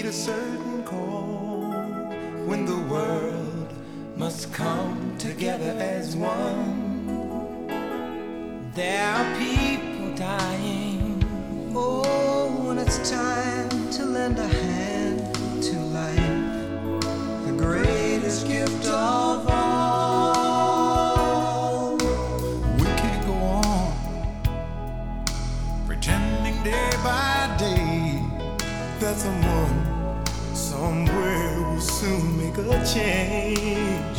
a certain call when the world must come together as one. There are people dying. Oh, when it's time to lend a hand to life, the greatest gift of all. We can't go on pretending day by day that someone somewhere will soon make a change.